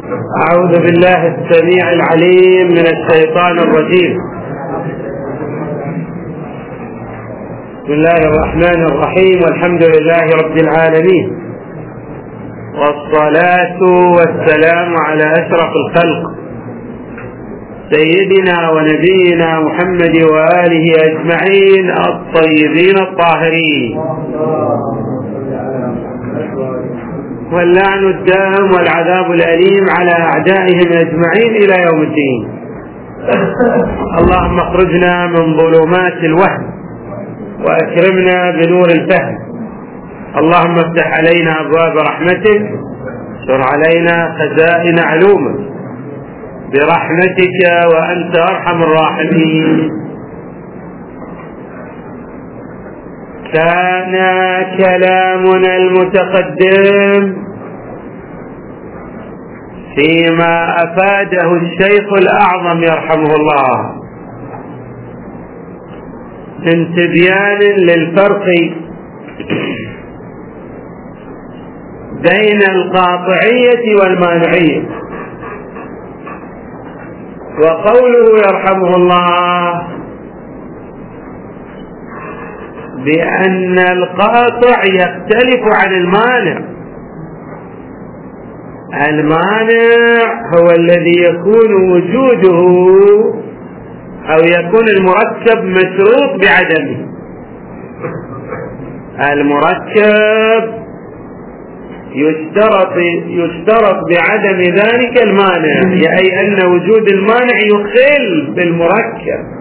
أعوذ بالله السميع العليم من الشيطان الرجيم. بسم الله الرحمن الرحيم، والحمد لله رب العالمين، والصلاة والسلام على أشرف الخلق سيدنا ونبينا محمد وآله أجمعين الطيبين الطاهرين، واللعن الدائم والعذاب الأليم على أعدائهم أجمعين إلى يوم الدين. اللهم اخرجنا من ظلمات الوهم وأكرمنا بنور الفهم. اللهم افتح علينا أبواب رحمتك، انشر علينا خزائن علومك برحمتك وأنت أرحم الراحمين. كان كلامنا المتقدم فيما أفاده الشيخ الأعظم يرحمه الله من تبيان للفرق بين القاطعية والمانعية، وقوله يرحمه الله بأن القاطع يختلف عن المانع. المانع هو الذي يكون وجوده أو يكون المركب مشروط بعدمه. المركب يشترط بعدم ذلك المانع، أي أن وجود المانع يخل بالمركب،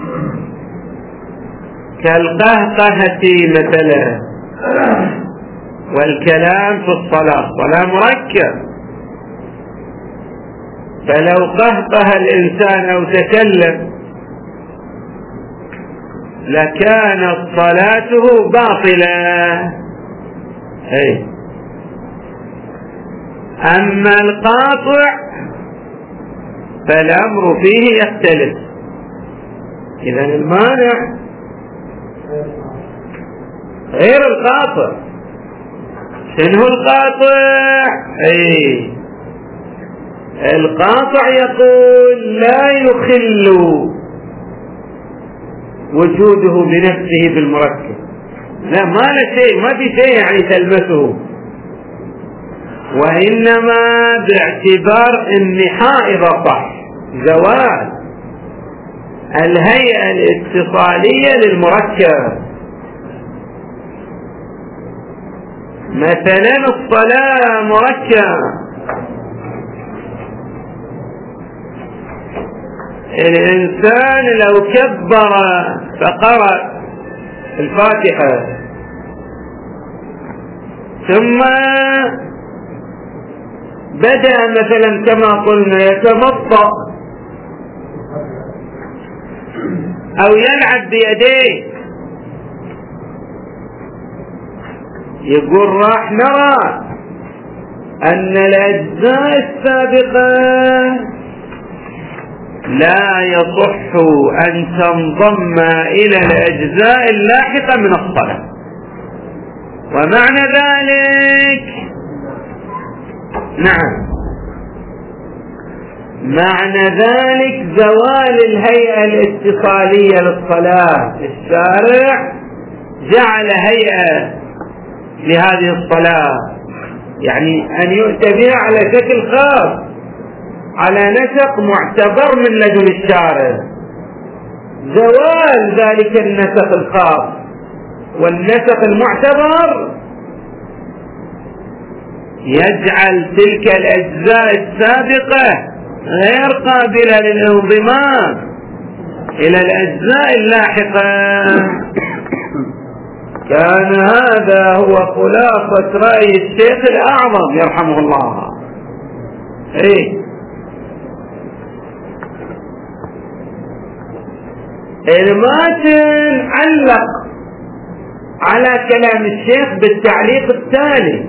كالقهقهة مثلا، والكلام في الصلاة مركب، فلو قهقه الإنسان أو تكلم لكانت صلاته باطلة. أما القاطع فالأمر فيه يختلف. إذن المانع غير القاطع. شنو القاطع؟ القاطع يقول لا يخل وجوده بنفسه بالمركب، لا، ما في شيء يعني تلمسه، وإنما باعتبار انحاء إذا صح زوال الهيئة الاتصالية للمركب. مثلا الصلاة مركب، الإنسان لو كبر فقرأ الفاتحة ثم بدأ مثلا كما قلنا يتمطأ أو يلعب بيديه، يقول راح نرى أن الأجزاء السابقة لا يصح أن تنضم إلى الأجزاء اللاحقة من الصلاة، ومعنى ذلك معنى ذلك زوال الهيئة الاتصالية للصلاة. الشارع جعل هيئة لهذه الصلاة، يعني أن يؤتى بها على شكل خاص، على نسق معتبر من لدن الشارع. زوال ذلك النسق الخاص والنسق المعتبر يجعل تلك الأجزاء السابقة غير قابلة للانضمام إلى الأجزاء اللاحقة. كان هذا هو خلاصة رأي الشيخ الأعظم يرحمه الله. الماتن علق على كلام الشيخ بالتعليق التالي.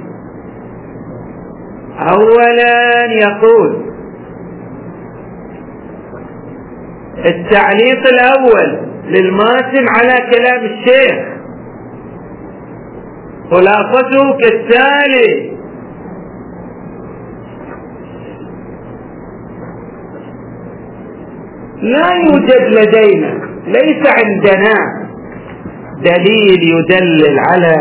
أولا يقول التعليق الأول للماتن على كلام الشيخ خلاصته كالتالي: لا يوجد لدينا، ليس عندنا دليل يدلل على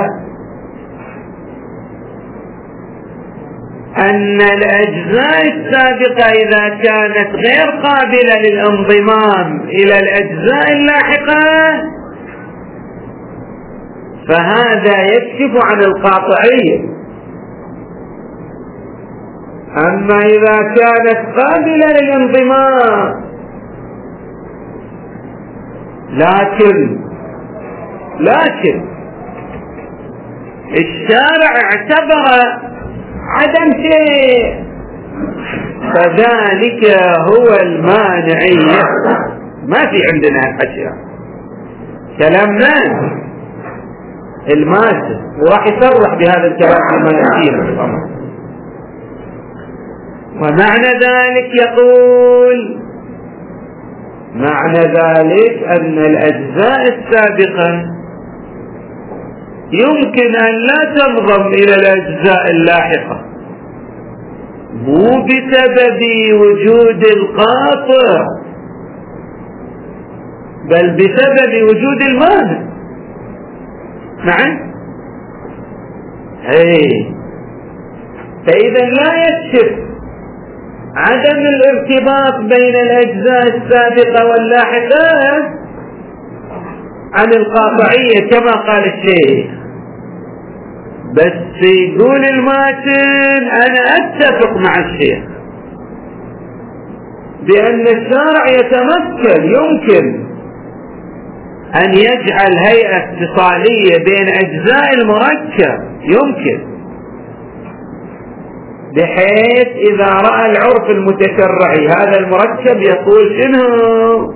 أن الأجزاء السابقة إذا كانت غير قابلة للانضمام إلى الأجزاء اللاحقة فهذا يكشف عن القاطعية. أما إذا كانت قابلة للانضمام لكن الشارع اعتبر عدم شيء فذلك هو المانعية. ما في عندنا أشياء كلامنا المادة، وراح يصرح بهذا الكلام فيما يأتينا. ومعنى ذلك يقول معنى ذلك أن الأجزاء السابقة يمكن أن لا تنضم إلى الأجزاء اللاحقة، مو بسبب وجود القاطع بل بسبب وجود المانع. نعم. فإذا لا يكشف عدم الارتباط بين الأجزاء السابقة واللاحقة عن القاطعية كما قال الشيخ، بس يقول الماتن أنا أتفق مع الشيخ بأن الشارع يتمثل يمكن أن يجعل هيئة اتصالية بين أجزاء المركب، يمكن بحيث إذا رأى العرف المتشرعي هذا المركب يقول شنو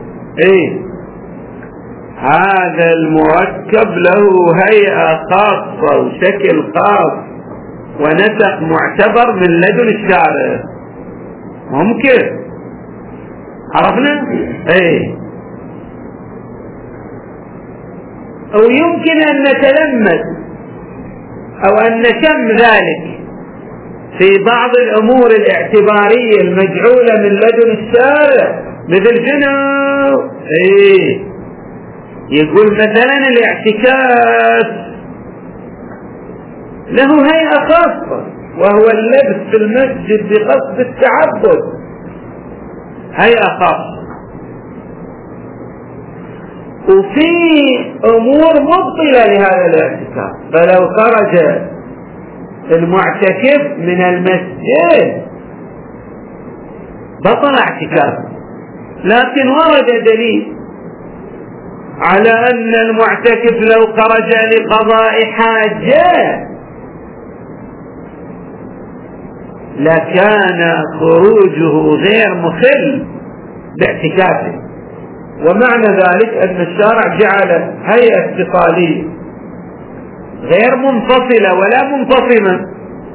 هذا المركب له هيئة خاصة وشكل خاص ونسق معتبر من لدن الشارع. ممكن، عرفنا؟ أو يمكن أن نتلمس أو أن نشم ذلك في بعض الأمور الاعتبارية المجعولة من لدن الشارع، مثل شنو؟ يقول مثلا الاعتكاف له هيئة خاصة وهو اللبس في المسجد بقصد التعبد، هيئة خاصة. وفي أمور مبطلة لهذا الاعتكاف، فلو خرج المعتكف من المسجد بطل اعتكافه. لكن ورد دليل على أن المعتكف لو خرج لقضاء حاجة لكان خروجه غير مخل باعتكافه. ومعنى ذلك أن الشارع جعل هيئة اتصالية غير منفصلة ولا منفصمة،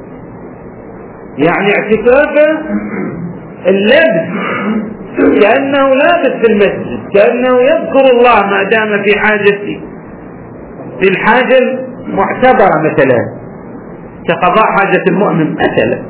يعني اعتكافه اللبس كأنه لابس في المسجد، كأنه يذكر الله ما دام في حاجته، في الحاجة المعتبرة مثلا كقضاء حاجة المؤمن مثلا.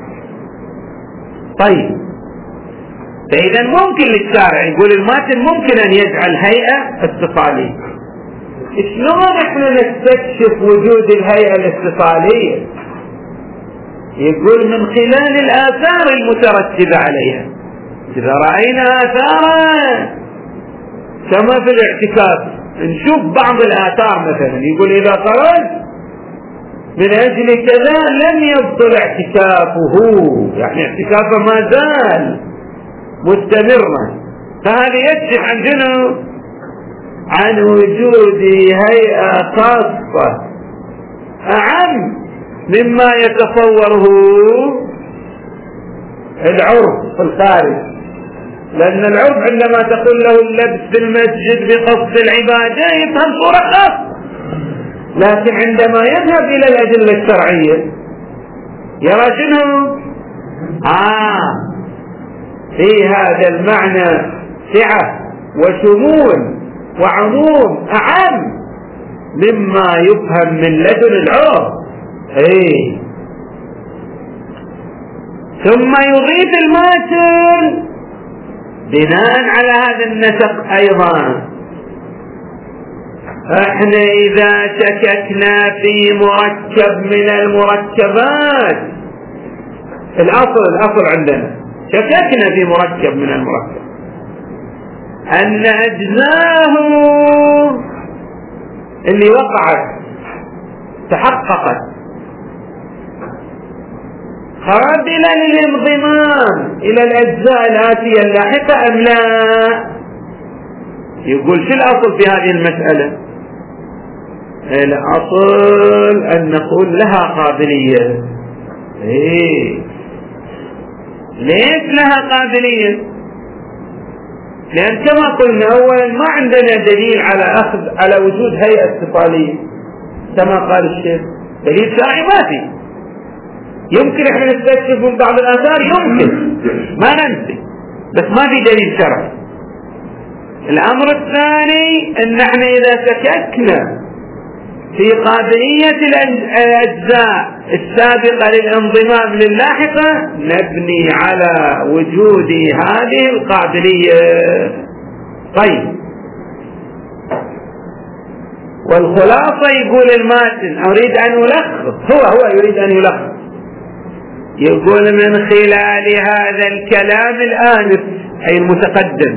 طيب، فإذا ممكن للشارع يقول الماتن ممكن أن يجعل هيئة اتصالية. شلون احنا نستكشف وجود الهيئة الاتصالية؟ يقول من خلال الآثار المترتبة عليها. إذا رأينا آثارا كما في الاعتكاف نشوف بعض الآثار، مثلا يقول إذا خرج من أجل كذا لم يبطل اعتكافه، يعني اعتكافه ما زال مستمرا. فهذا يكشف عن شنو؟ عن وجود هيئة خاصة أعم مما يتصوره العرف في الخارج. لأن العرف عندما تقول له اللبس في المسجد بقصد العبادة يفهم صورة خاصة، لكن عندما يذهب إلى الأدلة الشرعية يرى شنو؟ في هذا المعنى سعة وشمول وعموم أعم مما يفهم من لدن العرف. ثم يضيف الماتن بناء على هذا النسق أيضا احنا إذا شككنا في مركب من المركبات، الأصل عندنا شككنا في مركب من المركب أن أجزاه اللي وقعت تحققت قابلة للانضمام إلى الأجزاء الآتية اللاحقة أم لا؟ يقول شو الأصل في هذه المسألة؟ الأصل أن نقول لها قابلية. ليش لها قابلية؟ لأن كما قلنا أولا ما عندنا دليل على وجود هيئة اتصالية كما قال الشيخ، دليل شرعي ما في. يمكن احنا نستكشف من بعض الآثار، يمكن ما ننسي، بس ما في دليل شرعي. الأمر الثاني أن احنا إذا شككنا في قابلية الأجزاء السابقة للانضمام لللاحقة نبني على وجود هذه القابلية. طيب، والخلاصة يقول الماتن أريد أن ألخص، هو يريد أن يلخص، يقول من خلال هذا الكلام الآنف أي المتقدم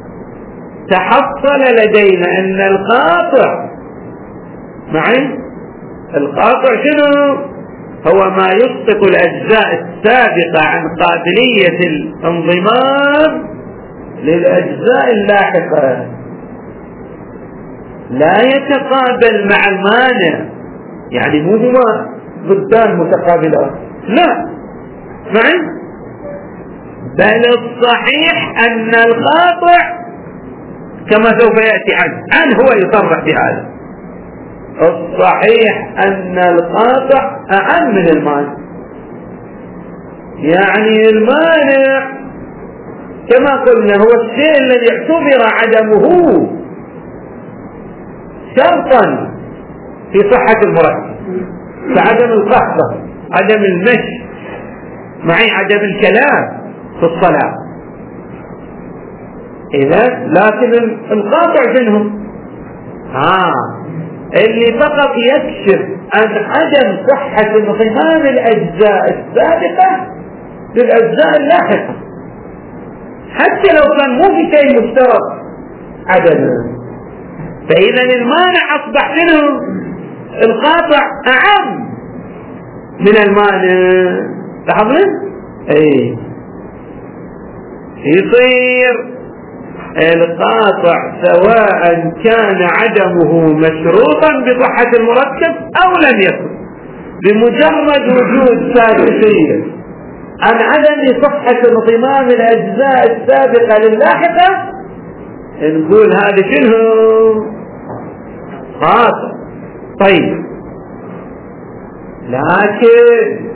تحصل لدينا أن القاطع معي القاطع شنو؟ هو ما يسقط الأجزاء السابقة عن قابلية الانضمام للأجزاء اللاحقة، لا يتقابل مع المانع، يعني مو هما ضدان متقابلات، لا معي، بل الصحيح أن القاطع كما سوف يأتي عنه هو يصرح بهذا، الصحيح أن القاطع أعم من المانع. يعني المانع كما قلنا هو الشيء الذي اعتبر عدمه شرطا في صحة المركب، كعدم القحطة، عدم المشي معي، عدم الكلام في الصلاة. إذا لكن القاطع منهم اللي فقط يكشف عن عدم صحة انضمام الأجزاء السابقة للأجزاء اللاحقة، حتى لو كان مو في شيء مشترك عدمه. فإذا المانع أصبح منه القاطع أعم من المانع. لاحظين؟ يصير القاطع سواء كان عدمه مشروطا بصحة المركب أو لم يكن، بمجرد وجود سادسية عن عدم صحة انضمام الأجزاء السابقة لللاحقة نقول هذا شنو؟ قاطع. طيب، لكن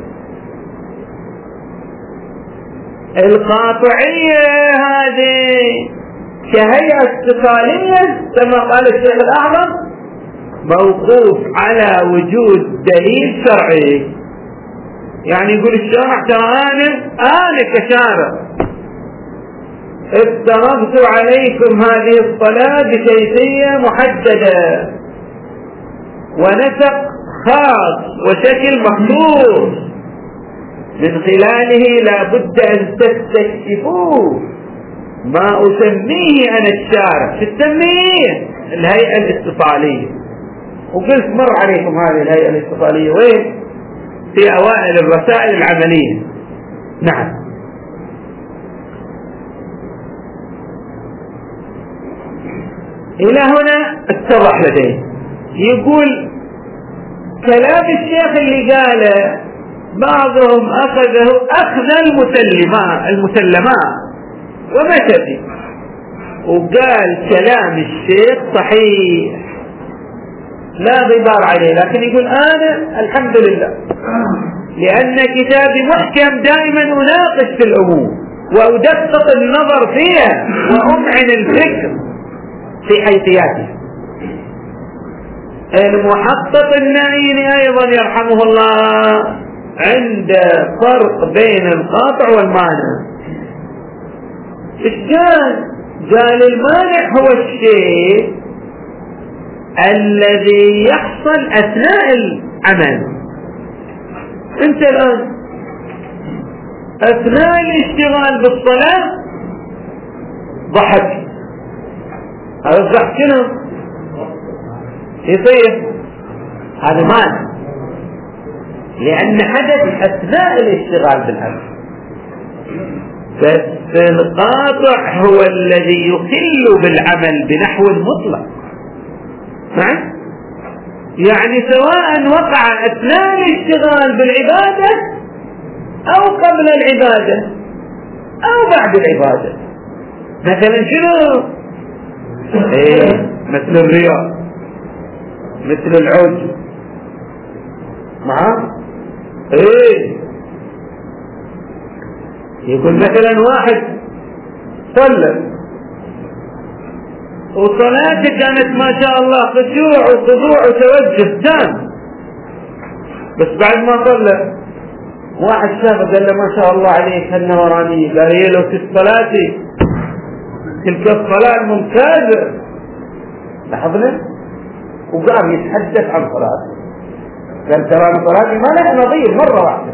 القاطعية هذه كهيئة اتصالية كما قال الشيخ الأعظم موقوف على وجود دليل شرعي. يعني يقول الشارع ترى أنا كشارع افترضت عليكم هذه الصلاة بكيفية محددة ونسق خاص وشكل مخصوص من خلاله لا بد أن تستكشفوه ما أسميه أنا الشارع، شو تسميه؟ الهيئة الاتصالية. وقلت مر عليكم هذه الهيئة الاتصالية وين؟ في أوائل الرسائل العملية. نعم. إلى هنا اتضح لديه. يقول كلام الشيخ اللي قاله بعضهم أخذه أخذ المسلمات ومشى فيه، وقال كلام الشيخ صحيح لا غبار عليه، لكن يقول أنا الحمد لله لأن كتابي محكم دائما أناقش في الأمور وأدقق النظر فيها وأمعن الفكر في حيثياته. المحقق النعيمي أيضا يرحمه الله عند فرق بين القاطع والمانع، إيش قال المانع هو الشيء الذي يحصل أثناء العمل. أنت الآن أثناء الاشتغال بالصلاة ضحك، هذا الضحك شنو يصير؟ هذا مانع، لأن حدث أثناء الاشتغال بالعمل. بس القاطع هو الذي يخل بالعمل بنحو مطلق، يعني سواء وقع أثناء الاشتغال بالعبادة أو قبل العبادة أو بعد العبادة. مثلا شنو؟ مثل الرياء، مثل العجب، يقول مثلا واحد صلى وصلاته كانت ما شاء الله خشوع وخضوع وتوجه تام، بس بعد ما صلى واحد شافه قال له ما شاء الله عليك هالنوراني، قال هي لو في صلاتي تلك الصلاة ممتازة. لاحظنا؟ وقام يتحدث عن صلاته، قال ترى صلاتي ما لها نظير مرة واحدة.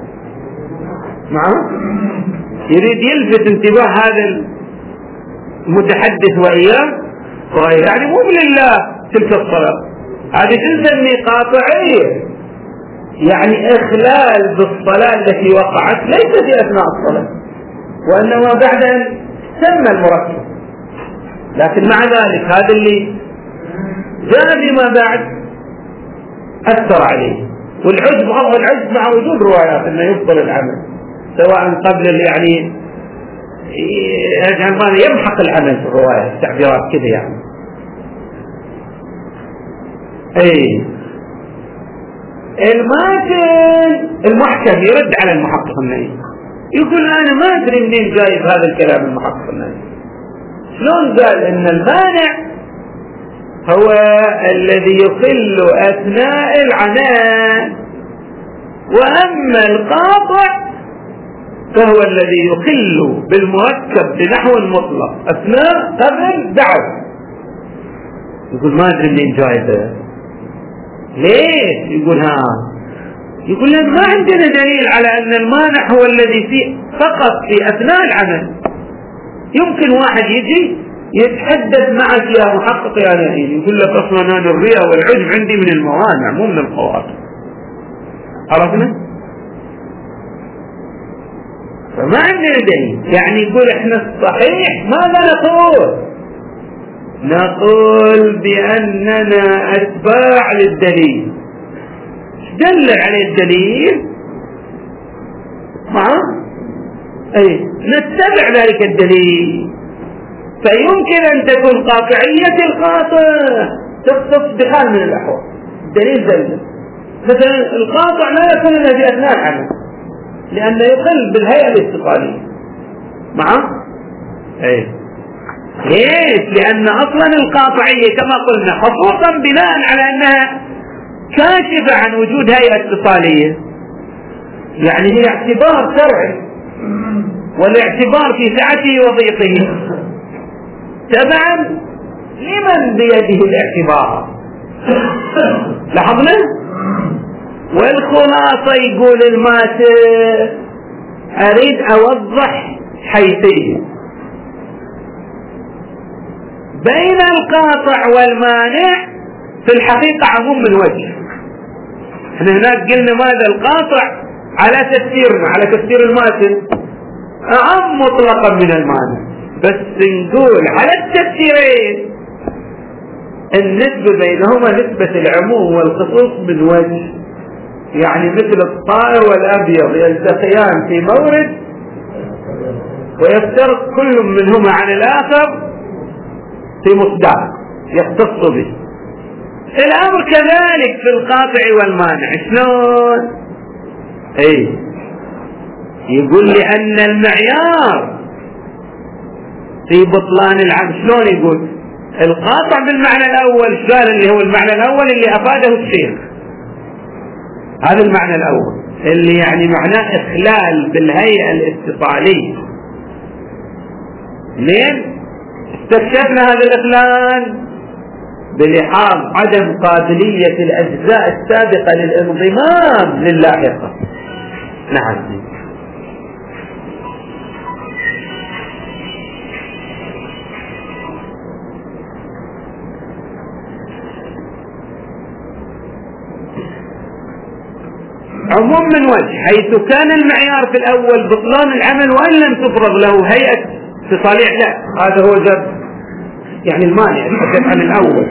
يريد يلفت انتباه هذا المتحدث وإياه، يعني مو لله تلك الصلاة، هذه تسمي قاطعية، يعني إخلال بالصلاة التي وقعت ليس في أثناء الصلاة، وإنما بعد أن تم المركب. لكن مع ذلك هذا اللي جاء بما بعد أثر عليه. والعجب مع وجود روايات أنه يفضل العمل سواء قبل يعني يمحق العمل في الرواية، تعبيرات كذا يعني. المحكم يرد على المحقق النهي، يقول أنا ما أدري منين جايب هذا الكلام المحقق النهي. شلون قال إن المانع هو الذي يخل أثناء العنان، وأما القاطع فهو الذي يخل بالمركب بنحو مطلق أثناء قبل بعد. يقول ما أدري منين جايبه، ليش؟ يقول لك ما عندنا دليل على أن المانع هو الذي فيه فقط في أثناء العمل. يمكن واحد يجي يتحدث معك يا محقق يا نعيم، يقول لك أصلا أنا الرياء والعجب عندي من الموانع مو من القواطع. عرفنا؟ فما عندنا دليل. يعني يقول احنا الصحيح ماذا نقول بأننا أتباع للدليل. دل عليه الدليل نتبع ذلك الدليل. فيمكن أن تكون قاطعية القاطع تختص بحال من الأحوال. الدليل دل مثلا القاطع لا يكون إلا في أثناء العمل لأنه يقل بالهيئة الاستقالية. ليش؟ لأن أصلا القاطعية كما قلنا خصوصا بناء على أنها كاشفة عن وجود هيئة اتصالية، يعني هي اعتبار شرعي، والاعتبار في سعته وضيقه تبعا لمن بيده الاعتبار. لاحظنا؟ والخلاصة يقول الماتر أريد أوضح حيثية بين القاطع والمانع في الحقيقة عموم من وجه. احنا هناك قلنا ماذا؟ القاطع على تفسيرنا على تفسير الماتن أعم مطلقا من المانع، بس نقول على التفسيرين النسبة بينهما نسبة العموم والخصوص من وجه. يعني مثل الطائر والأبيض يلتقيان في مورد ويفترق كل منهما عن الآخر في مصداق يختص به. الأمر كذلك في القاطع والمانع. شلون؟ يقول لأن المعيار في بطلان العمل. شلون يقول؟ القاطع بالمعنى الأول، السؤال اللي هو المعنى الأول اللي أفاده الشيخ، هذا المعنى الأول اللي يعني معناه إخلال بالهيئة الاتصالية. اثنين، استكشفنا هذا الإخلال بلحاظ عدم قابلية الأجزاء السابقة للانضمام للاحقة. نعم. عموم من وجه، حيث كان المعيار في الأول بطلان العمل وإن لم تفرض له هيئة تصالح، لا، هذا هو جد يعني المانع. نتحدث عن الأول،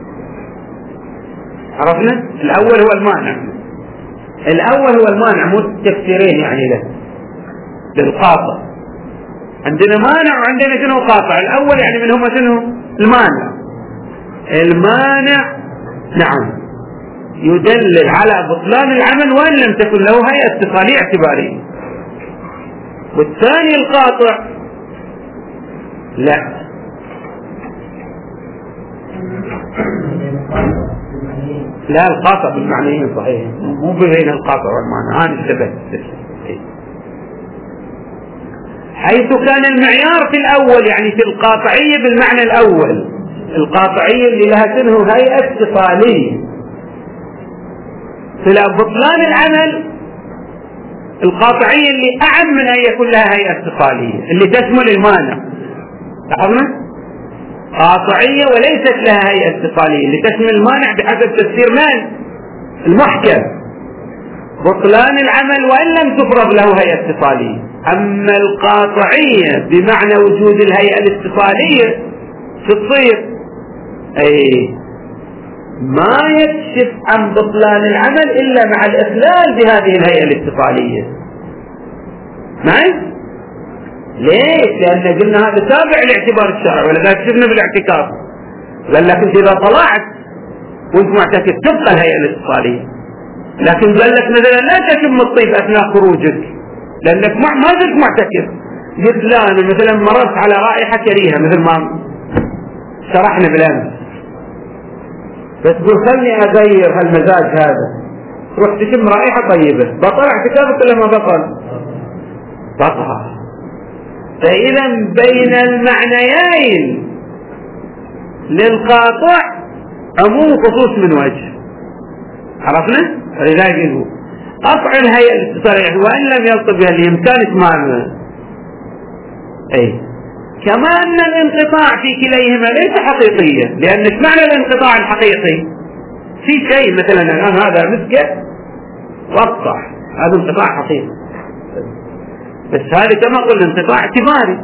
عرفنا الأول هو المانع. الأول هو المانع، مو التفسيرين يعني له للقاطع. عندنا مانع وعندنا شنو قاطع. الأول يعني من هم شنو؟ المانع. المانع نعم يدلل على بطلان العمل وإن لم تكن له هيئة اتصالية اعتبارية. والثاني القاطع لا، لا القاطع بالمعنيين صحيح، مو بين القاطع والمعنى. أنا اشتبهت. حيث كان المعيار في الأول يعني في القاطعية بالمعنى الأول، القاطعية اللي لها شنو هيئة اتصالية. في بطلان العمل القاطعية اللي أعم من أن يكون لها هيئة اتصالية، اللي تشمل المانع. لاحظنا قاطعية وليست لها هيئة اتصالية، اللي تشمل المانع بحسب تفسير من؟ المحكم. بطلان العمل وإن لم تفرض له هيئة اتصالية. أما القاطعية بمعنى وجود الهيئة الاتصالية تصير أي ما يكشف عن بطلان العمل إلا مع الإخلال بهذه الهيئة الاتصالية. معي؟ ليش؟ لأن قلنا هذا تابع لاعتبار الشرع، ولا كشفنا بالاعتكاف. قال لك أنت إذا طلعت وأنت معتكف تبقى الهيئة الاتصالية، لكن قال لك مثلا لا تشم الطيب أثناء خروجك لأنك ما زلت معتكف. قلت لا، أنا مثلا مررت على رائحة كريهة مثل ما شرحنا بالأمس، فتقول خلني أغير هالمزاج هذا، تروح تشم رائحة طيبة، بطل اعتكافك ولا ما بطل؟ بطل. فإذا بين المعنيين للقاطع عموم خصوص من وجه. عرفنا؟ فلذلك يقول قطع الهيئة الاتصالية وإن لم يلطف بها الإمكان إتمامها. أي كما أن الانقطاع في كليهما ليس حقيقيا، لأن معنى الانقطاع الحقيقي في شيء مثلا الآن هذا مسكت وقطع، هذا انقطاع حقيقي، بس هذا كما قلنا انقطاع اعتباري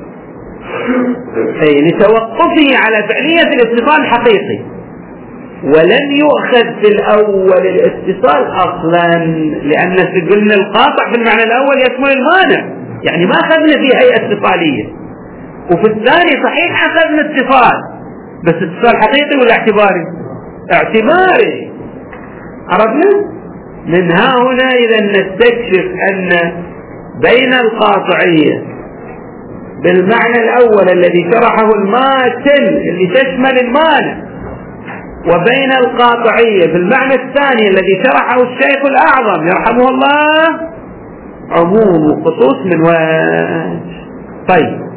أي لتوقفه على فعلية الاتصال الحقيقي، ولم يؤخذ في الأول الاتصال أصلا، لأن قلنا القاطع في المعنى الأول يشمل المانع، يعني ما أخذنا فيه هيئة اتصالية. وفي الثاني صحيح أخذنا اتصال، بس اتصال حقيقي ولا اعتباري؟ اعتباري. عرفنا؟ من ها هنا إذا نستكشف أن بين القاطعية بالمعنى الأول الذي شرحه الماتن اللي تشمل المانع، وبين القاطعية بالمعنى الثاني الذي شرحه الشيخ الأعظم يرحمه الله عموم وخصوص من وجه. طيب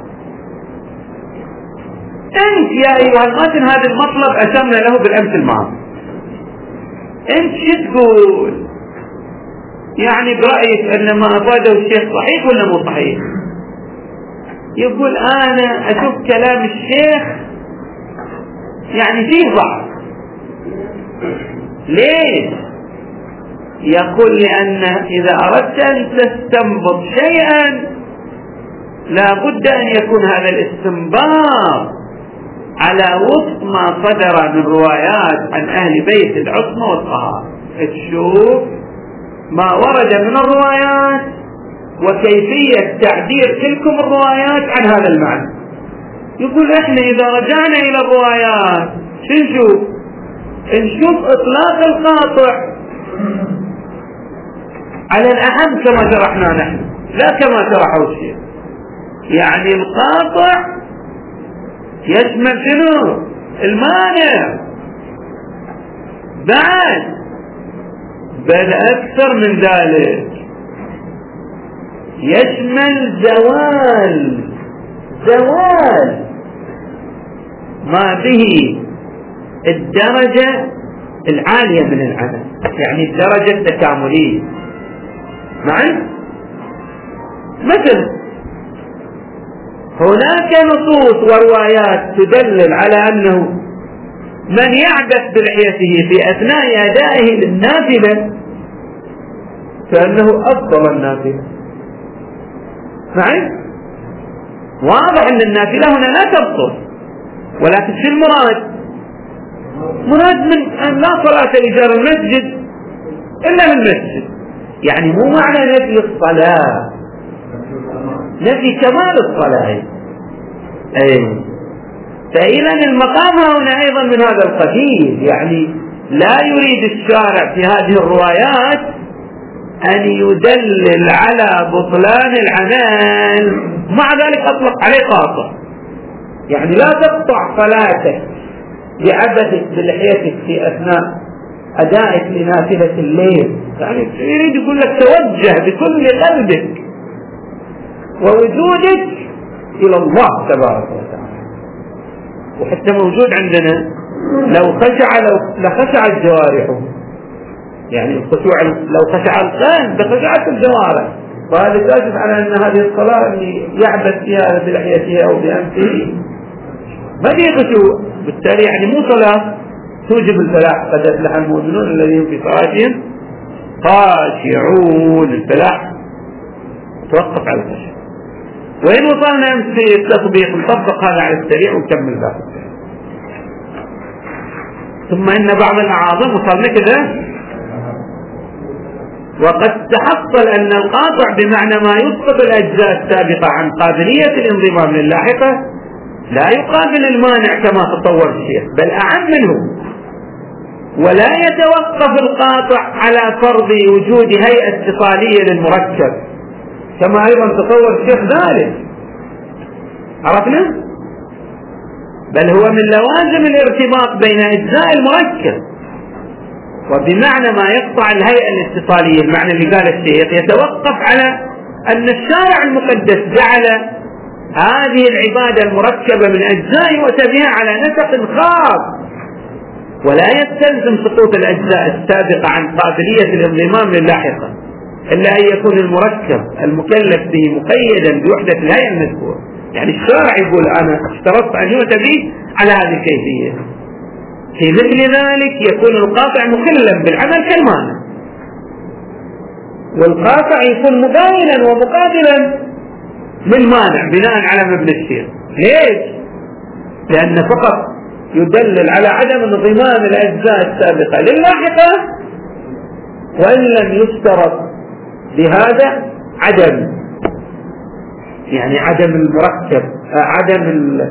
انت يا ايها الماتن هذا المطلب اشرنا له بالامس الماضي، انت شو تقول؟ يعني برأيك ان ما افاده الشيخ صحيح ولا مو صحيح؟ يقول انا اشوف كلام الشيخ يعني فيه ضعف. ليش؟ يقول لان اذا اردت ان تستنبط شيئا لا بد ان يكون هذا الاستنباط على وفق ما صدر من روايات عن أهل بيت العصمة والطهارة. تشوف ما ورد من الروايات وكيفية تعبير تلكم الروايات عن هذا المعنى. يقول احنا إذا رجعنا إلى الروايات نشوف إطلاق القاطع على الأهم كما شرحنا نحن لا كما شرحه الشيخ. يعني القاطع يشمل شنو؟ المانع، بعد بل أكثر من ذلك يشمل زوال زوال ما به الدرجة العالية من العمل، يعني الدرجة التكاملية. مثل هناك نصوص وروايات تدلل على أنه من يعبث بلحيته في أثناء أدائه للنافلة فإنه أفضل النافلة. واضح أن النافلة هنا لا تبطل، ولكن شو المراد؟ مراد من أن لا صلاة لجار المسجد إلا من المسجد، يعني مو معنى نفي الصلاة، نفي كمال الصلاة. فإذا المقام هنا أيضا من هذا القبيل، يعني لا يريد الشارع في هذه الروايات أن يدلل على بطلان العمل، مع ذلك أطلق عليه قاطع، يعني لا تقطع صلاتك بعبثك بلحيتك في أثناء أدائك لنافلة الليل، يعني يريد يقول لك توجه بكل قلبك ووجودك إلى الله تبارك وتعالى. وحتى موجود عندنا لخشع الجوارح، يعني الخشوع لو خشع القلب لخشعت الجوارح، وهذا يؤكد على أن هذه الصلاة اللي يعبث فيها بلحيته أو بأنفه ما فيه خشوع، بالتالي يعني مو صلاة توجب الفلاح. قد أفلح المؤمنون الذين في صلاتهم خاشعون، الفلاح توقف على الخشوع. وإن وصلنا في التطبيق نطبق هذا على السريع ونكمل ذلك. ثم إن بعض الأعاظم وصلنا كذا، وقد تحصل أن القاطع بمعنى ما يسقط الأجزاء السابقة عن قابلية الانضمام للاحقة لا يقابل المانع كما تطور الشيخ، بل أعم منه. ولا يتوقف القاطع على فرض وجود هيئة اتصالية للمركب كما أيضا تطور الشيخ ذلك، عرفنا؟ بل هو من لوازم الارتباط بين أجزاء المركب. وبمعنى ما يقطع الهيئة الاتصالية، المعنى اللي قال الشيخ يتوقف على أن الشارع المقدس جعل هذه العبادة المركبة من أجزاء وتبيها على نسق خاص، ولا يستلزم سقوط الأجزاء السابقة عن قابلية الانضمام للاحقة إلا أن يكون المركب المكلف به مقيدا بوحدة الهيئة المذكورة. يعني الشارع يقول أنا اشترطت أن يؤتى به على هذه الكيفية. في مثل ذلك يكون القاطع مخلا بالعمل كالمانع، والقاطع يكون مباينا ومقابلا للمانع بناء على مبنى الشيخ. ليش؟ لأن فقط يدلل على عدم انضمام الأجزاء السابقة للاحقة، وإن لم يشترط بهذا عدم المركب، عدم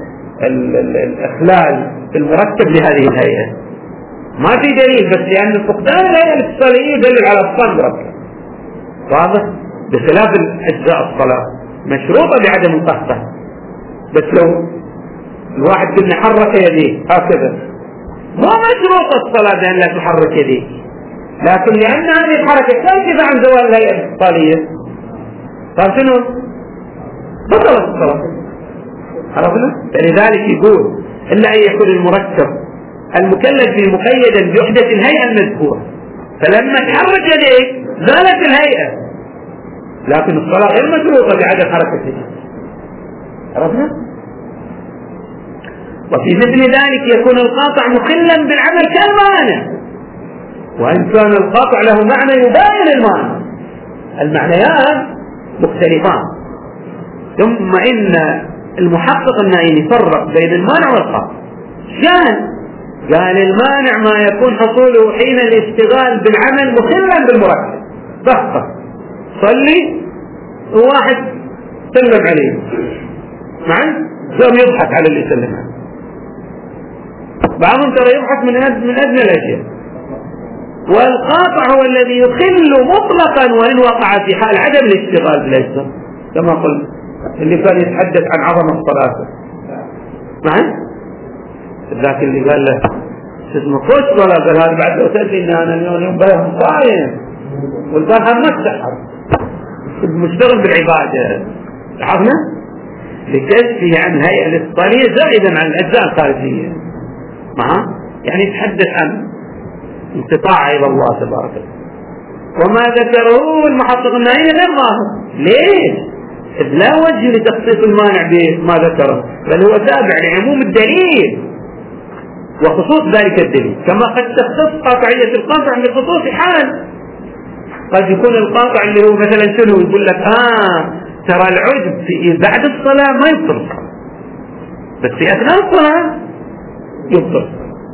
الإخلال المركب لهذه الهيئة. ما في دليل، بس لأن فقدان الهيئة الاتصالية يدلل على فقدان المركب، واضح؟ بخلاف الأجزاء الصلاة مشروطة بعدم القهقه، بس لو الواحد قلنا حرك يديه هكذا ما مشروط الصلاة بأن لا تحرك يديه، لكن لأن هذه الحركة تنكف عن زوال الهيئة الاتصالية قال شنو؟ بطلت الصلاة. عرفنا؟ فلذلك يقول إلا أن يكون المركب المكلف به مقيدا بوحدة الهيئة المذكورة، فلما تحرك يديك زالت الهيئة، لكن الصلاة غير مشروطة بعدم حركته. عرفنا؟ وفي مثل ذلك يكون القاطع مخلا بالعمل كالمانع، وإن كان القاطع له معنى يباين المانع، المعنيان مختلفان. ثم إن المحقق النائي يفرق بين المانع والقاطع. قال المانع ما يكون حصوله حين الاشتغال بالعمل مخلا بالمركب، فقط صلي وواحد سلم عليه قام يضحك على اللي سلم عليه. بعضهم ترى يضحك من أدنى الأشياء. والقاطع هو الذي يخل مطلقا وإن وقع في حال عدم الاشتغال بالأجزاء، كما قلت اللي كان يتحدث عن عظمة صلاته ذاك اللي قال له اسمه خوش ولا قال هذا بعد لو تأتي إن أنا اليوم بهم صايم والبارحة ما تسحر مشتغل بالعبادة. عرفنا؟ لكشفه عن الهيئة الاتصالية زائدا عن الأجزاء الخارجية. يعني يتحدث عن انقطاع إلى الله تبارك وتعالى. وما ذكره المحقق النهائي غير ظاهر. ليش؟ لا وجه لتخصيص المانع بما ذكره، بل هو تابع لعموم الدليل وخصوص ذلك الدليل، كما قد تختص قاطعية القاطع بخصوص حال. قد يكون القاطع اللي هو مثلا شنو، يقول لك ترى العجب في بعد الصلاة ما يبطل، بس في أثناء الصلاة يبطل.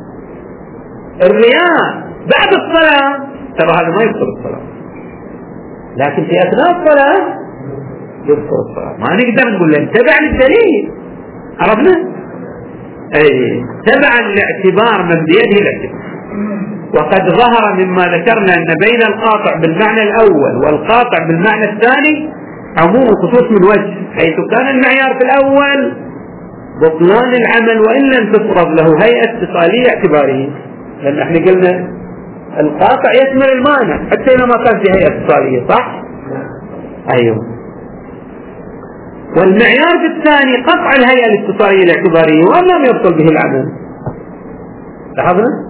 الرياء بعد الصلاة ترى هذا ما يبطل الصلاة، لكن في أثناء الصلاة يبطل الصلاة. ما نقدر نقول له تبع للدليل، عرفنا؟ تبعا لاعتبار من بيده الاعتبار. وقد ظهر مما ذكرنا أن بين القاطع بالمعنى الأول والقاطع بالمعنى الثاني عموم وخصوص من وجه، حيث كان المعيار في الأول بطلان العمل وإن لم تفرض له هيئة اتصالية اعتبارية، لأن احنا قلنا القاطع يشمل المانع حتى إذا ما كان في هيئة اتصالية، صح؟ أيوه. والمعيار في الثاني قطع الهيئة الاتصالية الاعتبارية وأن لم يبطل به العمل. لاحظنا؟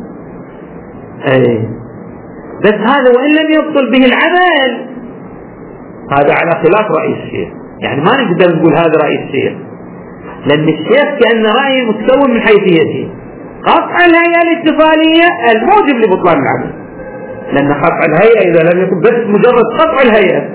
بس هذا وإن لم يبطل به العمل هذا على خلاف رأي الشيخ. يعني ما نقدر نقول هذا رأي الشيخ، لأن الشيخ كأن رأيه متكون من حيثيته قطع الهيئة الاتصالية الموجب لبطلان العمل، لأن قطع الهيئة إذا لم يكن بس مجرد قطع الهيئة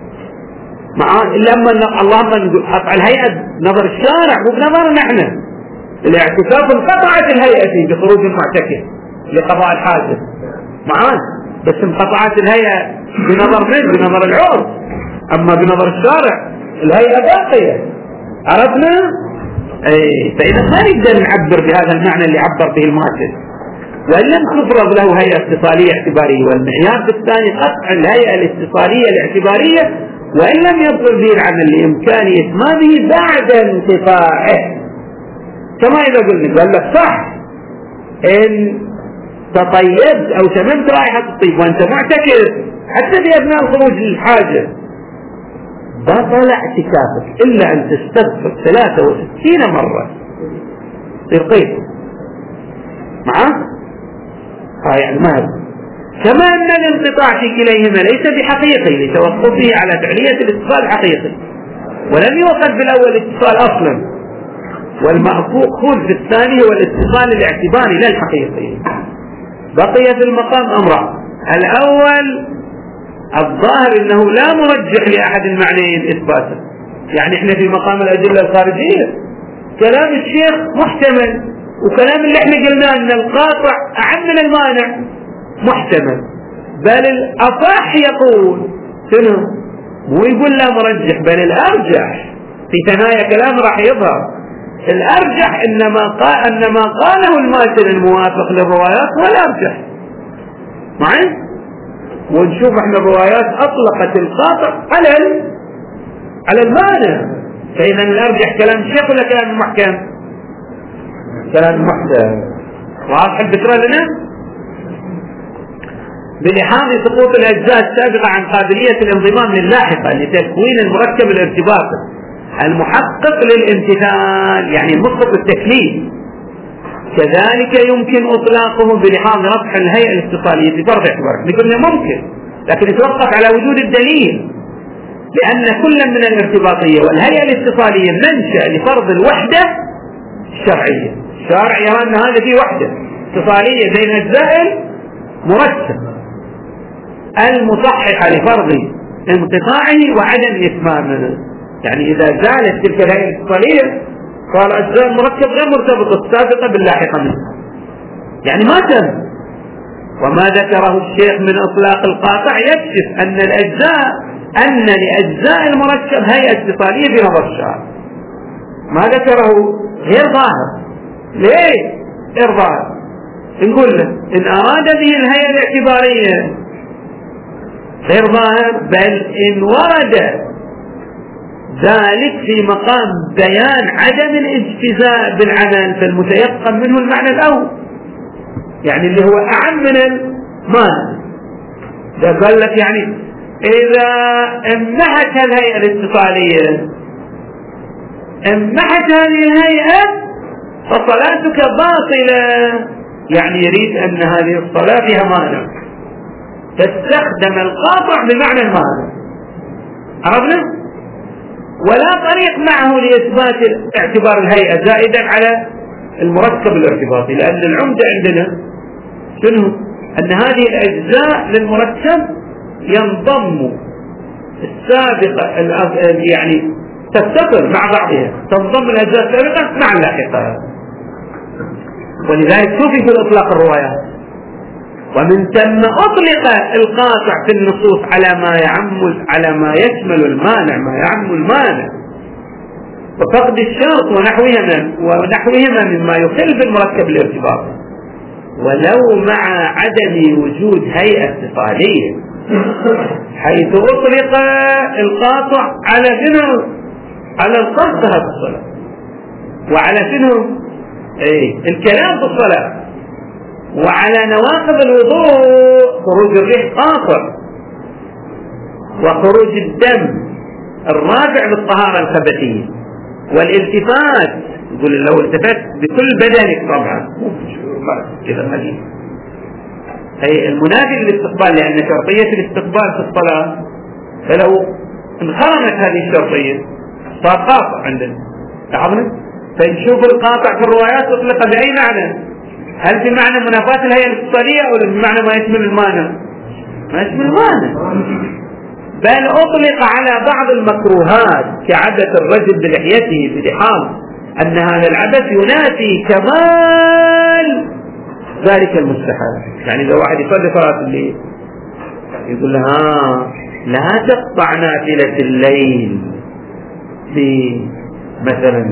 لما اللهم نقول قطع الهيئة نظر الشارع مو بنظرنا احنا. الاعتكاف انقطعت الهيئة فيه بخروج المعتكف لقضاء الحاجة بس انقطعت الهيئة بنظر من؟ بنظر العرف. أما بنظر الشارع الهيئة باقية. عرفنا؟ فإذا ما نقدر نعبر بهذا المعنى اللي عبر به المؤسس، وإن لم تفرض له هيئة اتصالية اعتبارية. والمعيار في الثاني قطع الهيئة الاتصالية الاعتبارية وإن لم يبطل به العمل لإمكان إتمامه بعد انقطاعه. كما إذا قلنا قال لك صح إن تطيبت أو شممت رائحة الطيب وأنت معتكف حتى في أثناء الخروج للحاجة بطل اعتكافك إلا أن تستغفر 63 مرة تصير قيد يعني ما كما أن الانقطاع في كليهما ليس بحقيقي لتوقفه على فعلية الاتصال الحقيقي، ولم يوقف بالأول الاتصال أصلا، والمأخوذ في الثاني هو الاتصال الاعتباري لا الحقيقي. بقي في المقام أمران: الأول الظاهر أنه لا مرجح لأحد المعنيين إثباتا، يعني احنا في مقام الأدلة الخارجية كلام الشيخ محتمل، وكلام اللي احنا قلناه أن القاطع أعم من المانع محتمل، بل الأصح يقول شنو؟ مو يقول لا مرجح، بل الأرجح في ثنايا كلام راح يظهر الأرجح أن ما قاله الماتن الموافق للروايات هو الأرجح معي. ونشوف احنا الروايات أطلقت القاطع على المانع، فإذا الأرجح كلام الشيخ ولا كلام المحكم؟ كلام المحكم. واضح الفكرة لنا؟ بلحاظ سقوط الأجزاء السابقة عن قابلية الانضمام للاحقة لتكوين المركب الارتباطي المحقق للامتثال، يعني المسقط التكليف، كذلك يمكن إطلاقه بلحاظ رفع الهيئة الاتصالية في فرض اعتبار. نقول ممكن، لكن يتوقف على وجود الدليل، لأن كل من الارتباطية والهيئة الاتصالية منشأ لفرض الوحدة الشرعية. الشارع يرى أن هذا فيه وحدة اتصالية بين أجزاء مركب المصححة لفرض انقطاعه وعدم إتمامه. يعني إذا زالت تلك الهيئة الاتصالية صار أجزاء المركب غير مرتبطة السابقة باللاحقة منها، يعني ما تم. وما ذكره الشيخ من إطلاق القاطع يكشف أن لأجزاء المركب هيئة اتصالية بنظر الشارع. ما ذكره غير ظاهر. ليه غير ظاهر؟ نقول له إن أراد به الهيئة الاعتبارية غير ظاهر، بل إن ورد ذلك في مقام بيان عدم الاجتزاء بالعمل فالمتيقن منه المعنى الأول، يعني اللي هو أعم من المال. ده قال لك يعني إذا امنحت الهيئة الاتصالية إن محت هذه الهيئة فصلاتك باطلة، يعني يريد أن هذه الصلاة فيها مانع، فاستخدم القاطع بمعنى المانع. عرفنا؟ ولا طريق معه لإثبات اعتبار الهيئة زائدا على المركب الارتباطي، لأن العمدة عندنا شنو؟ أن هذه الأجزاء للمركب ينضم السابقة يعني تتصل مع بعضها، تنضم الأجزاء السابقة مع اللاحقة. ولذلك شوفي في الإطلاق الروايات، ومن ثم أطلق القاطع في النصوص على ما يشمل المانع، ما يعم المانع وفقد الشرط ونحوهما مما يخل بالمركب الارتباطي، ولو مع عدم وجود هيئة اتصالية، حيث أطلق القاطع على شنو؟ على القصد في الصلاة، وعلى شنو؟ الكلام في الصلاة، وعلى نواقض الوضوء خروج الريح قاطع، وخروج الدم الراجع للطهارة الخبثية، والالتفات، يقول لو التفت بكل بدنك طبعا كذا حديث أي المنافي للاستقبال، لأن شرطية الاستقبال في الصلاة، فلو انخرمت هذه الشرطية صار قاطع عندنا. لاحظنا؟ فنشوف القاطع في الروايات أطلق بأي معنى؟ هل بمعنى منافاة الهيئة الاتصالية أو بمعنى ما يشمل المانع؟ ما يشمل المانع، بل أطلق على بعض المكروهات كعبث الرجل بلحيته بلحاظ أن هذا العبث ينافي كمال ذلك المستحب. يعني إذا واحد يصلي صلاة الليل يقول لها لا تقطع نافلة الليل مثلا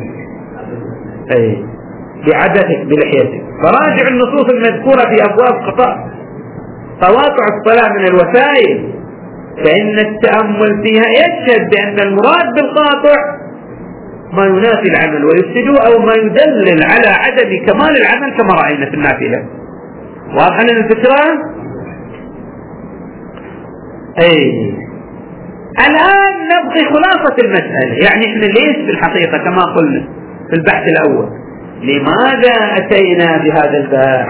بعبثك بلحيتك، فراجع النصوص المذكورة في أبواب قواطع الصلاة من الوسائل، فإن التأمل فيها يشهد بأن المراد بالقاطع ما ينافي العمل ويفسده أو ما يدلل على عدم كمال العمل كما رأينا في النافلة. واضح لنا الفكرة؟ الآن نبغي خلاصة المسألة، يعني احنا ليش في الحقيقة كما قلنا في البحث الأول لماذا أتينا بهذا البحث؟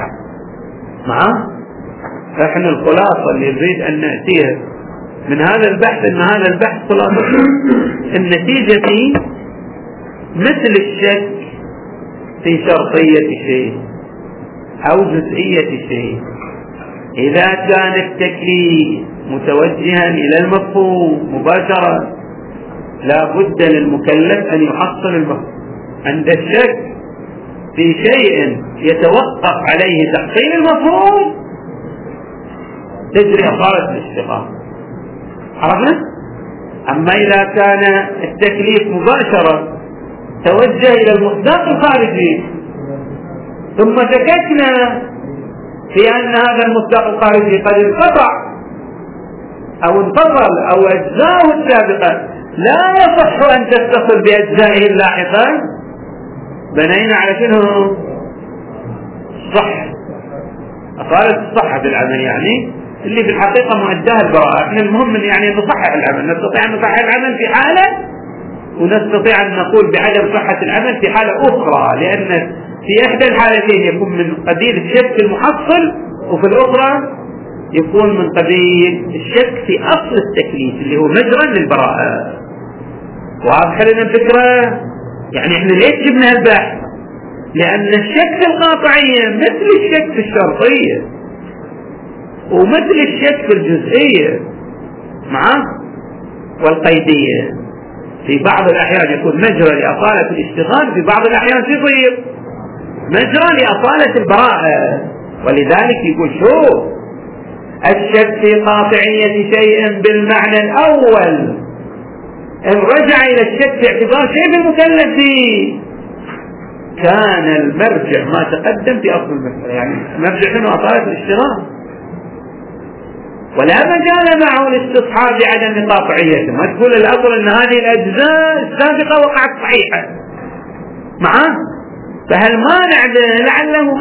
احنا الخلاصة اللي نريد أن نأتيها من هذا البحث ان هذا البحث خلاصته النتيجة فيه مثل الشك في شرطية شيء أو جزئية شيء، إذا كان التكليف متوجها إلى المفهوم مباشرة لا بد للمكلف أن يحصل المفهوم. عند الشك في شيء يتوقف عليه تحصيل المفهوم تجري أصالة الاشتقاق. عرفنا؟ أما إذا كان التكليف مباشرة توجه إلى المصداق الخارجي ثم شككنا في أن هذا المصداق الخارجي قد انقطع أو انفصل أو أجزاؤه السابقة لا يصح أن تتصل بأجزائه اللاحقة، بنينا على شنو؟ صح أصالة الصحة بالعمل، يعني اللي في الحقيقة مؤداها البراءة. احنا المهم يعني نصحح العمل، نستطيع أن نصحح العمل في حالة ونستطيع أن نقول بعدم صحة العمل في حالة أخرى، لأن في إحدى الحالتين يكون من قبيل الشك المحصل وفي الأخرى يكون من قبيل الشك في أصل التكليف اللي هو مجرى للبراءة. واضح لنا الفكرة؟ يعني احنا ليش جبنا البحث؟ لأن الشك في القاطعية مثل الشك في الشرطية ومثل الشك في الجزئية والقيدية، في بعض الأحيان يكون مجرى لأصالة الاشتغال، في بعض الأحيان يصير مجرى لأصالة البراءة. ولذلك يقول شوف الشك في قاطعية شيء بالمعنى الأول إن رجع إلى الشك في اعتبار شيء بالمكلف فيه كان المرجع ما تقدم في أصل المسألة، يعني مرجع شنو؟ أصالة الاشتغال، ولا مجال معه الاستصحاب بعدم قاطعيته. ما تقول الأصل أن هذه الأجزاء السابقة وقعت صحيحة فهل مانع لعله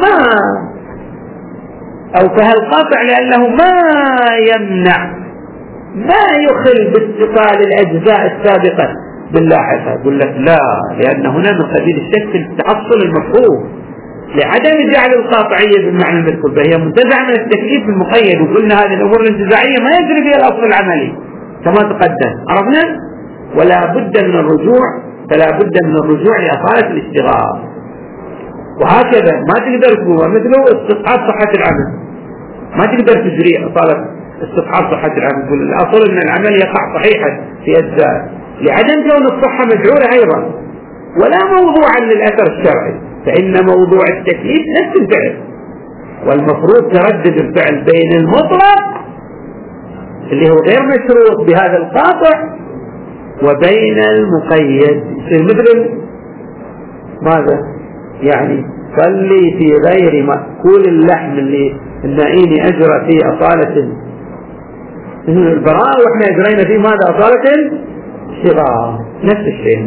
فهل قاطع لأنه ما يمنع ما يخل باتصال الأجزاء السابقة باللاحقة. يقول لك لا، لأن هنا من قبيل الشك في التحصل المفهوم لعدم جعل القاطعية بالمعنى المذكور، فهي منتزعة من التكليف المقيد. وقلنا هذه الأمور الانتزاعية ما يجري بها الأصل العملي كما تقدم، عرفنا؟ ولا بد من الرجوع، فلا بد من الرجوع لأصالة الاشتغال. وهكذا ما تقدر تقول مثله استصحاب صحة العمل، ما تقدر تجري أصالة استصحاب صحة العمل. تقول الأصل أن العمل يقع صحيحا في أجزاء لعدم كون الصحة مجعولة أيضا، ولا موضوعا للأثر الشرعي، فإن موضوع التكليف نفس الفعل، والمفروض تردد الفعل بين المطلق اللي هو غير مشروط بهذا القاطع وبين المقيد. يصير مثل ماذا؟ يعني صلي في غير مأكول اللحم اللي النائين أجرى فيه أصالة البراءة، وإحنا أجرينا فيه ماذا؟ أصالة الشراء. نفس الشيء.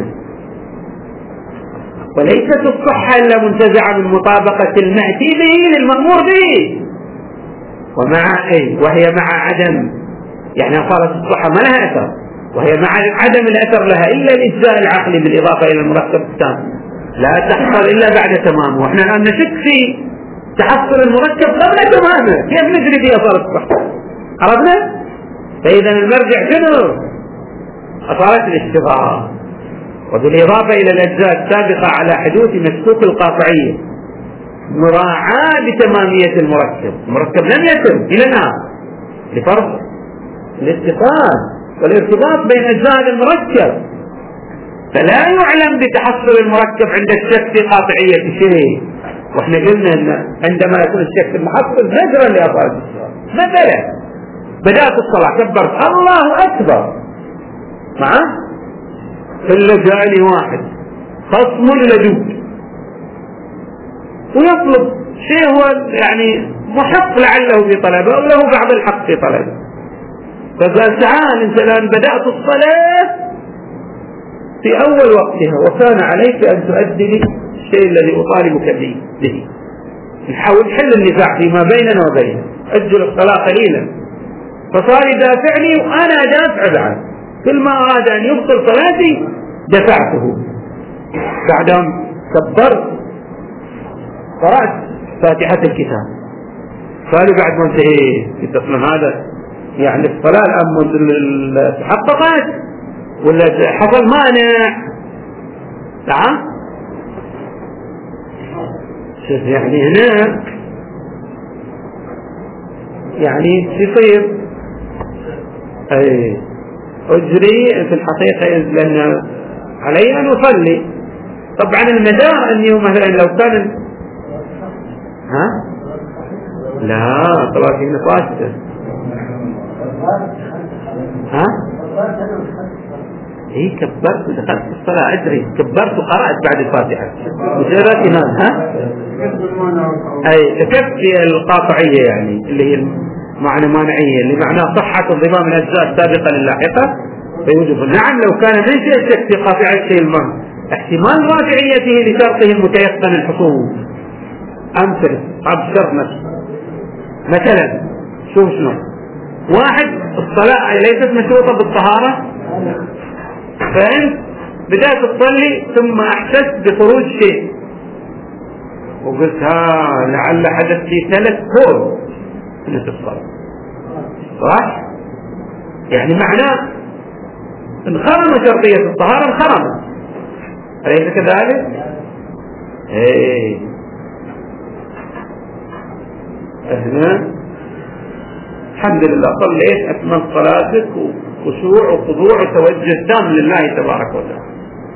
وليست الصحة إلا منتزعة من مطابقة المأتي به للمأمور به، وهي مع عدم، يعني أصالة الصحة ما لها أثر، وهي مع عدم الأثر لها إلا الإجزاء العقلي بالإضافة إلى المركب التام، لا تحصل إلا بعد تمامه. وإحنا الآن نشك في تحصل المركب قبل تمامه، كيف نجري في أصالة الصحة؟ عرفنا؟ فإذا المرجع شنو؟ أصالة الاشتغال، وبالإضافة إلى الأجزاء السابقة على حدوث مشكوك القاطعية مراعاة بتمامية المركب لم يتم إلى الآن لفرض الاتصال والارتباط بين أجزاء المركب، فلا يعلم بتحصل المركب عند الشك في قاطعية شيء. واحنا قلنا ان عندما يكون الشك المحصل نجرا لأصالة الشغل. مثلا بدأت الصلاة كبرت الله أكبر، معه إلا جاءني واحد خصم لدود ويطلب شيء هو يعني محق لعله في طلبه أو له بعض الحق في طلبه، فقال تعال انت الآن بدأت الصلاة في أول وقتها وكان عليك أن تؤدي لي الشيء الذي أطالبك به. نحاول نحل النزاع فيما بيننا وبينه، أجل الصلاة قليلا، فصار يدافع لي وأنا أدافع عنه، كل ما أراد أن يبطل صلاتي دفعته. بعد أن كبرت قرأت فاتحة الكتاب، قالوا بعد ما انتهيت اصلا هذا يعني الصلاة الآن تحققت ولا حصل مانع؟ نعم. شوف يعني هنا يعني يصير أجري في الحقيقة لأن علي أن أصلي. طبعا المدار أني مثلا لو كان لا صلاتي نفاسة كبرت ودخلت في الصلاة أجري، كبرت وقرأت بعد الفاتحة مجرد كفت القاطعية يعني اللي هي معنى مانعية اللي معناه صحة انضمام الأجزاء السابقة للاحقة فيوجب. نعم لو كان منشأ الشك في قاطعية الشيء المهم احتمال راجعيته لشرطه المتيقن الحصول أمثل أصحاب الشرط نفسه. مثلا شنو واحد الصلاة ليست مشروطة بالطهارة، فأنت بدأت تصلي ثم أحسست بخروج شيء وقلت لعل حدث في 3 كور في الصلاة، صح؟ يعني معناه انخرم شرطية الطهارة، انخرمت، أليس كذلك؟ هنا الحمد لله صليت أكمل صلاتك وخشوع وخضوع وتوجه تام لله تبارك وتعالى.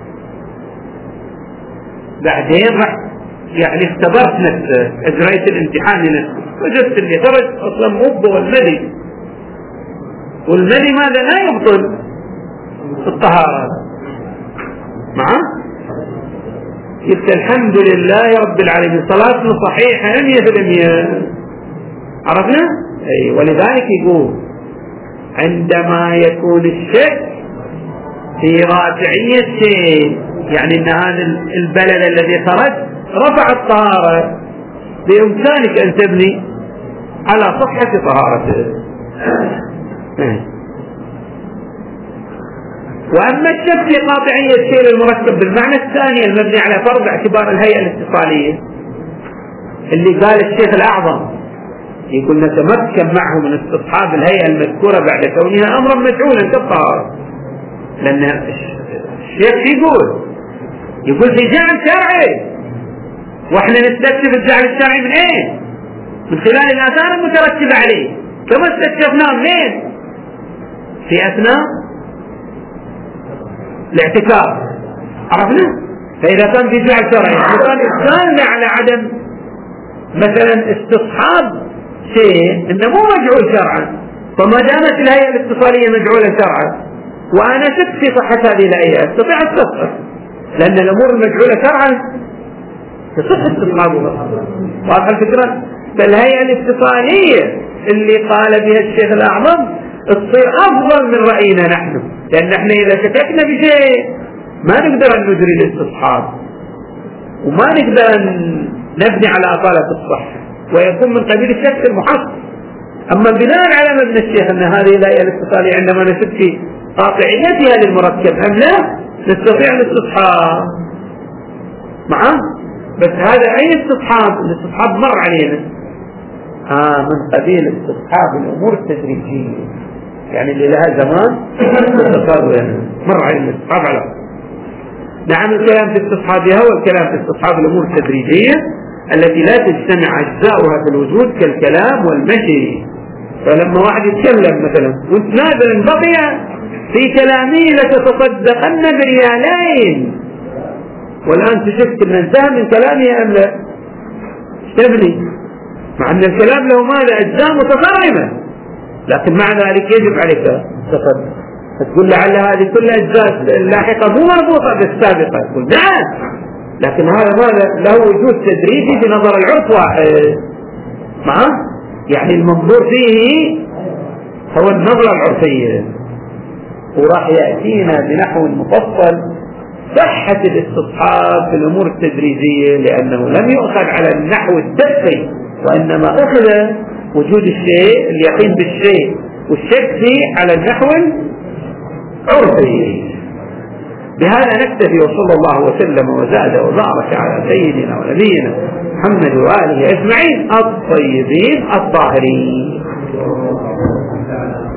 بعدين راح يعني اختبرت نفسك، اجريت الامتحان لنفسك، وجدت اللي خرج اصلا مو والمدي، والمدي ماذا لا يبطل الطهارة معه. قلت الحمد لله رب العالمين صلاتنا صحيحة 100%. عرفنا؟ ولذلك يقول عندما يكون الشك في راجعية شيء يعني ان هذا البلد الذي خرج رفع الطهارة بإمكانك أن تبني على صحة طهارته. وأما الشك في قاطعية الشيء المركب بالمعنى الثاني المبني على فرض اعتبار الهيئة الاتصالية اللي قال الشيخ الأعظم، يقول نتمكن معه من استصحاب الهيئة المذكورة بعد كونها أمرا مجعولا كالطهارة. لأن الشيخ يقول في جعل شرعي، واحنا نستكشف الجعل الشرعي من ايه؟ من خلال الآثار المترتبة عليه، كما استكشفناه منين؟ في أثناء الاعتكاف عرفنا. فإذا كان في جعل شرعي كان إدلالنا على عدم مثلا استصحاب شيء إنه مو مجعول شرعا، فما دامت الهيئة الاتصالية مجعولة شرعا وأنا شك في صحة هذه الهيئة استطيع استصحاب، لأن الأمور المجعولة شرعا تصح استصحابها. واضح الفكرة؟ فالهيئة الاتصالية اللي قال بها الشيخ الأعظم تصير أفضل من رأينا نحن، لأن احنا إذا شككنا بشيء ما نقدر أن نجري الاستصحاب وما نقدر أن نبني على أصالة الصحة، ويكون من قبيل الشك المحصل. أما بناء على مبنى الشيخ أن هذه الهيئة الاتصالية عندما نشك في قاطعيتها للمركب أم لا نستطيع الاستصحاب معه. بس هذا أي استصحاب؟ الاستصحاب مر علينا من قبيل استصحاب الأمور التدريجية، يعني اللي لها زمان مر علينا الاستصحاب على. نعم الكلام في استصحابها هو الكلام في استصحاب الأمور التدريجية التي لا تجتمع أجزاؤها في الوجود كالكلام والمشي. فلما واحد يتكلم مثلا وانت نادر بقي في كلامي لتتصدقن بريالين، والآن تشك أن انتهى من كلامي أم لا؟ تبني مع أن الكلام له ماذا أجزاء متقاربة، لكن مع ذلك يجب عليك تصدق. تقول لعل هذه كل أجزاء اللاحقة مو مربوطة بالسابقة، تقول نعم، لكن هذا ماذا له وجود تدريجي بنظر العرف واحد معه، يعني المنظور فيه هو النظرة العرفية. وراح يأتينا بنحو مفصل صحة الاستصحاب في الأمور التدريجية، لأنه لم يؤخذ على النحو الدقي، وإنما أخذ وجود الشيء اليقين بالشيء والشك فيه على النحو العرفي. بهذا نكتفي، وصلى الله وسلم وزاد وبارك على سيدنا ونبينا محمد وآله أجمعين الطيبين الطاهرين.